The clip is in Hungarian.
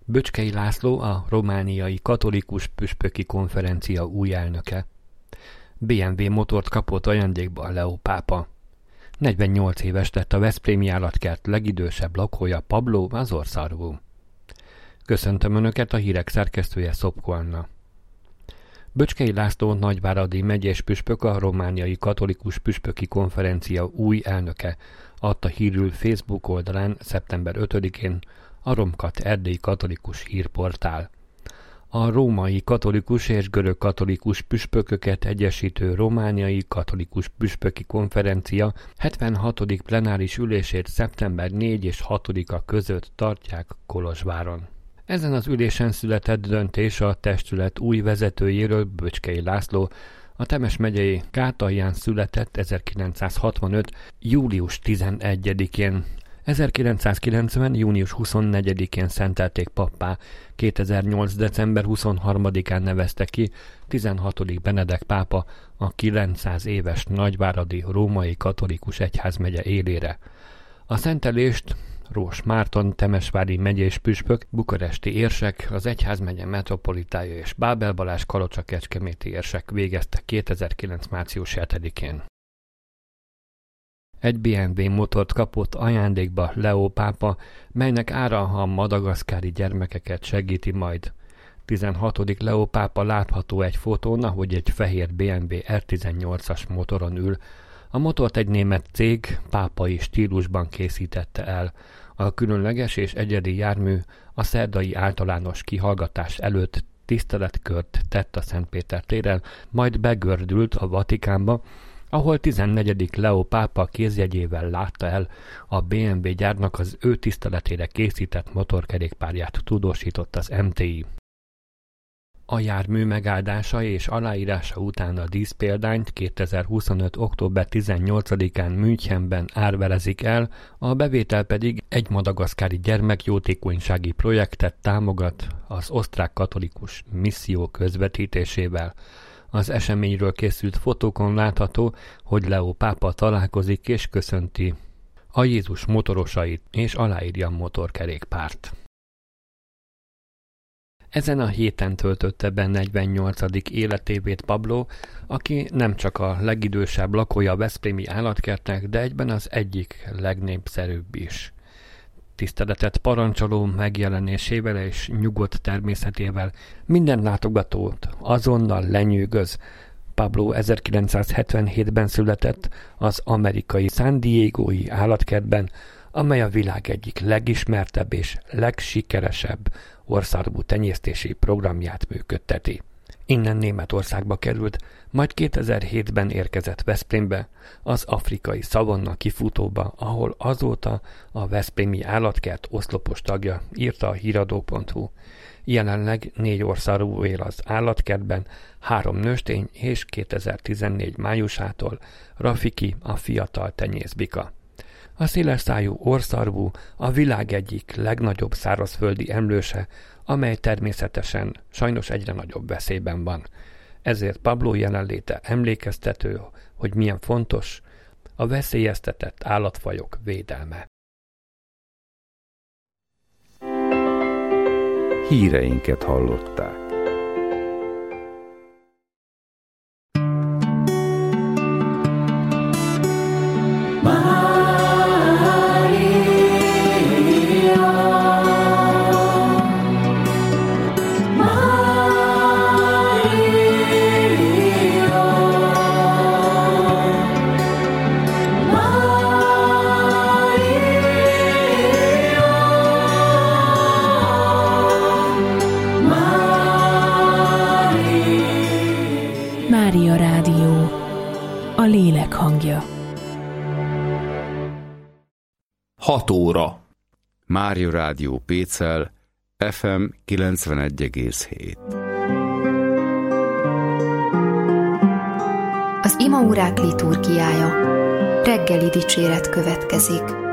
Böcskei László a romániai katolikus püspöki konferencia új elnöke. BMW motort kapott ajándékba a Leó pápa. 48 éves lett a veszprémi állatkert legidősebb lakója, Pablo Orsarvu. Köszöntöm Önöket, a hírek szerkesztője Szopko Anna. Böcskei László nagyváradi megyés püspök, a romániai katolikus püspöki konferencia új elnöke, adta hírül Facebook oldalán szeptember 5-én a Romkat erdélyi katolikus hírportál. A római katolikus és görög katolikus püspököket egyesítő romániai katolikus püspöki konferencia 76. plenáris ülését szeptember 4 és 6-a között tartják Kolozsváron. Ezen az ülésen született döntés a testület új vezetőjéről. Böcskei László a Temes megyei Kátalján született 1965. július 11-én. 1990. június 24-én szentelték pappá, 2008. december 23-án nevezte ki 16. Benedek pápa a 900 éves nagyváradi római katolikus egyházmegye élére. A szentelést Rós Márton temesvári megyés püspök, bukaresti érsek, az egyházmegye metropolitája és Bábel Balázs kalocsa-kecskeméti érsek végezte 2009. március 7-én. Egy BMW motort kapott ajándékba Leó pápa, melynek ára a madagaszkári gyermekeket segíti majd. 16. Leó pápa látható egy fotón, ahogy egy fehér BMW R18-as motoron ül. A motort egy német cég pápai stílusban készítette el. A különleges és egyedi jármű a szerdai általános kihallgatás előtt tiszteletkört tett a Szentpéter téren, majd begördült a Vatikánba, ahol 14. Leó pápa kézjegyével látta el a BMW gyárnak az ő tiszteletére készített motorkerékpárját, tudósított az MTI. A jármű megáldása és aláírása után a díszpéldányt 2025. október 18-án Münchenben árverezik el, a bevétel pedig egy madagaszkári gyermekjótékonysági projektet támogat az osztrák katolikus misszió közvetítésével. Az eseményről készült fotókon látható, hogy Leó pápa találkozik és köszönti a Jézus motorosait és aláírja a motorkerékpárt. Ezen a héten töltötte be 48. életévét Pablo, aki nem csak a legidősebb lakója a veszprémi állatkertnek, de egyben az egyik legnépszerűbb is. Tiszteletet parancsoló megjelenésével és nyugodt természetével minden látogatót azonnal lenyűgöz. Pablo 1977-ben született az amerikai San Diego-i állatkertben, amely a világ egyik legismertebb és legsikeresebb orrszarvú tenyésztési programját működteti. Innen Németországba került, majd 2007-ben érkezett Veszprémbe, az afrikai szavanna kifutóba, ahol azóta a veszprémi állatkert oszlopos tagja, írta a híradó.hu. Jelenleg 4 orrszarvú él az állatkertben, 3 nőstény és 2014 májusától Rafiki, a fiatal tenyészbika. A szélesszájú orrszarvú a világ egyik legnagyobb szárazföldi emlőse, amely természetesen sajnos egyre nagyobb veszélyben van. Ezért Pablo jelenléte emlékeztető, hogy milyen fontos a veszélyeztetett állatfajok védelme. Híreinket hallották. Mária Rádió, a lélek hangja. 6 óra. Mária Rádió Pécel, FM 91,7. Az imaórák liturgiája. Reggeli dicséret következik.